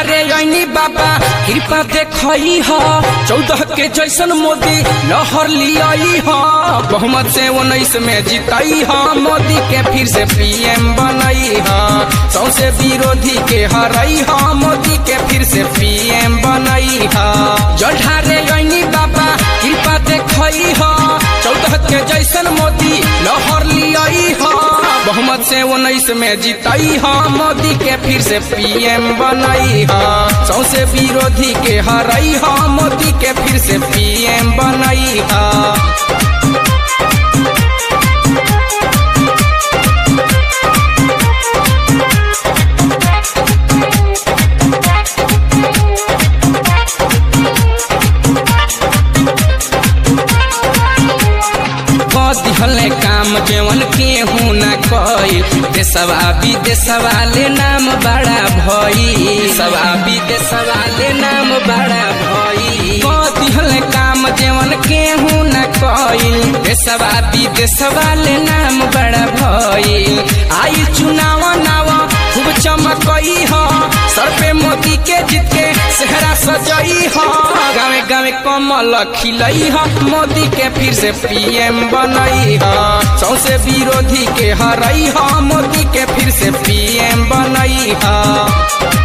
जलधारे गईनी बाबा कृपा देखई ह 14 के जैसन मोदी लहर लियाई ह बहुमत से 19 में जीतई ह मोदी के फिर से पीएम बनई ह सौसे विरोधी के हरई ह मोदी के फिर से पीएम बनई ह जलधारे गईनी बाबा कृपा देखई ह 14 के जैसन मोदी लहर लियाई ह बहुमत से 19 में जीतई ह मोदी के फिर से पीएम बनई ह सौसे विरोधी के हरई ह मोदी के फिर से पीएम बनई ह दिहले काम जेवन केहू न कई देशवा विदेशवा ले नाम बड़ा भई देशवा विदेशवा ले नाम बड़ा भई दिहले काम जेवन केहू न कई देशवा विदेशवा ले नाम बड़ा भई आई चुनाव नाव खूब चमकई ह सर पे मोदी के जीत के सेहरा सजई ह गावे गावे कमल खिलई ह मोदी के फिर से पीएम बनई ह सौसे विरोधी के हरई ह मोदी के फिर से पीएम बनई ह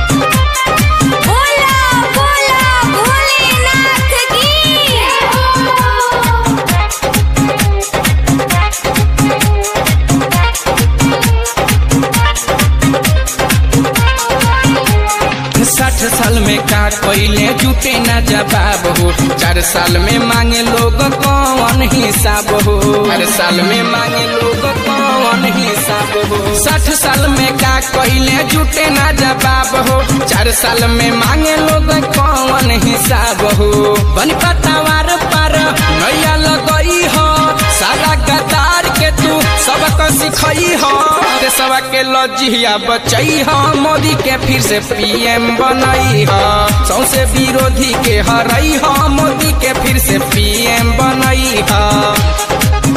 साल में का कोइले जुटे न जवाब हो 4 साल में मांगे लोग कौन हिसाब हो 4 साल में मांगे लोग कौन हिसाब हो 60 साल में का कोइले जुटे न जवाब हो 4 साल में मांगे लोग कौन हिसाब हो बन पतावार पर नैया लगई हो सारा गदार के तू सबक सिखई हो देशवा के लजिया बचई हो मोदी के फिर से पीएम बनई ह सौसे विरोधी के हरई ह मोदी के फिर से पीएम बनई ह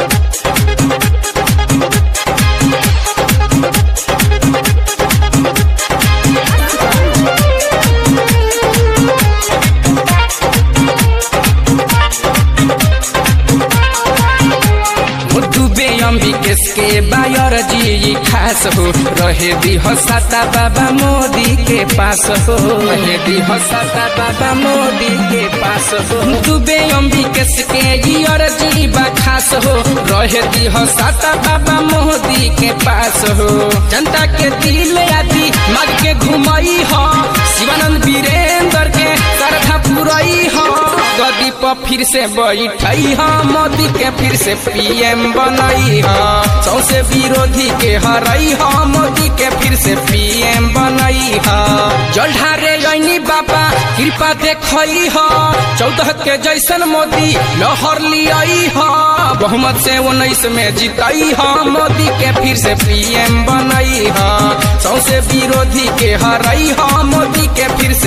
के बायर जी खास हो रहे दी हसाता बाबा मोदी के पास हो रहे दी हसाता बाबा मोदी के पास हो दुबे अंबिकेश के जियर जी बा खास हो रहे दी हसाता बाबा मोदी के पास हो जनता के दिल आदि माग के घुमई हो शिवानंद वीरेंद्र के सरधा पुरई हो गदी पर फिर से बैठई ह मोदी के फिर से पीएम बनई ह सौसे विरोधी के हरई ह मोदी के फिर से पीएम बनई ह जलधारे गईनी बाबा कृपा देखई ह 14 के जैसन मोदी लहर लियाई ह बहुमत से 19 में जीतई ह मोदी के फिर से पीएम बनई ह सौसे विरोधी के हरई ह मोदी के फिर